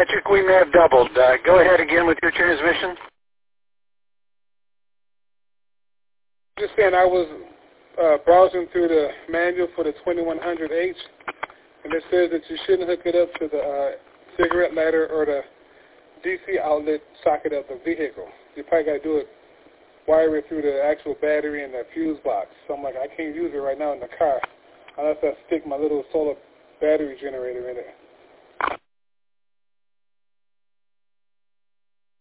Patrick, we may have doubled. Go ahead again with your transmission. Just saying, I was browsing through the manual for the 2100H, and it says that you shouldn't hook it up to the cigarette lighter or the DC outlet socket of the vehicle. You probably got to do it, wire it through the actual battery and the fuse box. So I'm like, I can't use it right now in the car unless I stick my little solar battery generator in it.